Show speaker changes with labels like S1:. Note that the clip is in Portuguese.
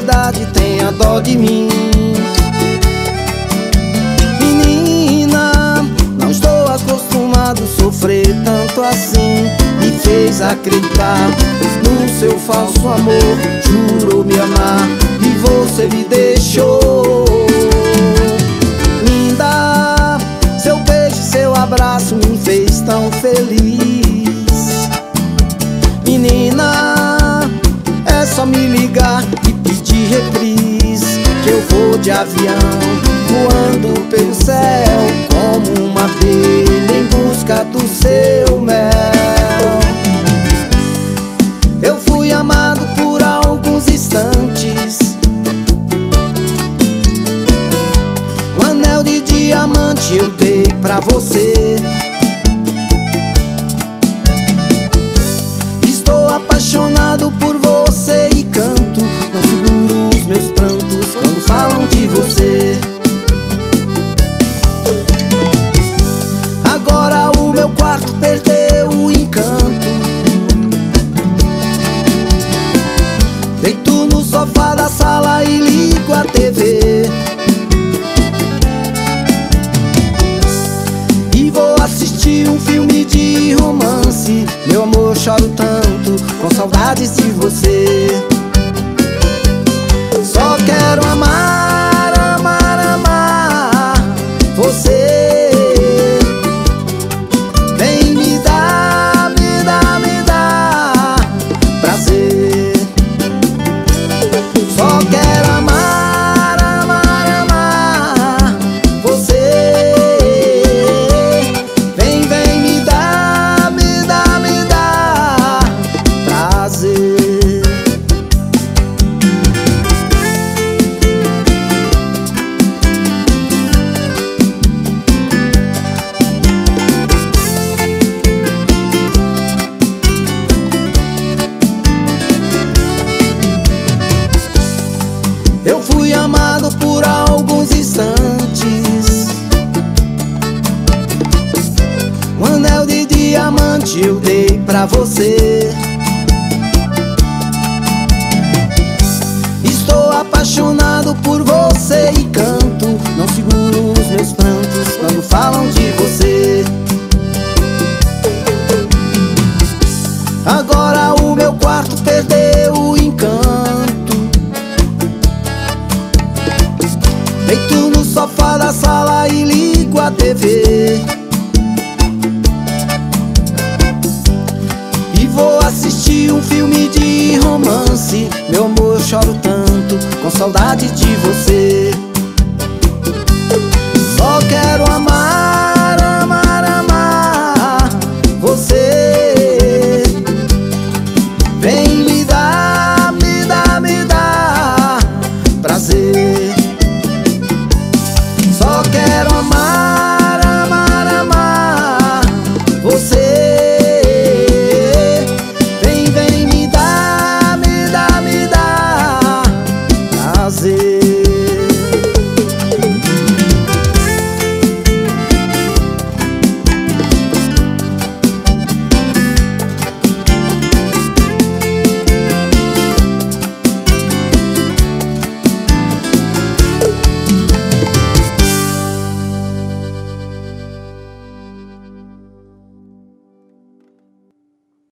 S1: piedade, tenha dó de mim. Menina, não estou acostumado a sofrer tanto assim. Me fez acreditar no seu falso amor, jurou me amar e você me deixou. Linda, seu beijo, seu abraço me fez tão feliz. Menina, é só me ligar e pedir reprise, que eu vou de avião, voando pelo céu, como uma abelha em busca do seu mel. Eu fui amado por alguns instantes, um anel de diamante eu dei pra você. Estou apaixonado por você e canto, não seguro os meus prantos quando falam de você. Agora o meu quarto perdeu o encanto, deito no sofá da sala e ligo a TV, e vou assistir um filme de romance. Meu amor, choro tanto com saudades de você. Só quero amar, amar, amar você. Vem me dar, me dar, me dar prazer. Só quero amar, amar, amar você. Vem, vem me dar, me dar, me dar prazer. Eu fui amado por alguns instantes, um anel de diamante eu dei pra você. Estou apaixonado por você e canto, não seguro os meus prantos quando falam de você. Agora o meu quarto perdeu o encanto, deito no sofá da sala e ligo a TV, e vou assistir um filme de romance. Meu amor, choro tanto com saudade de você.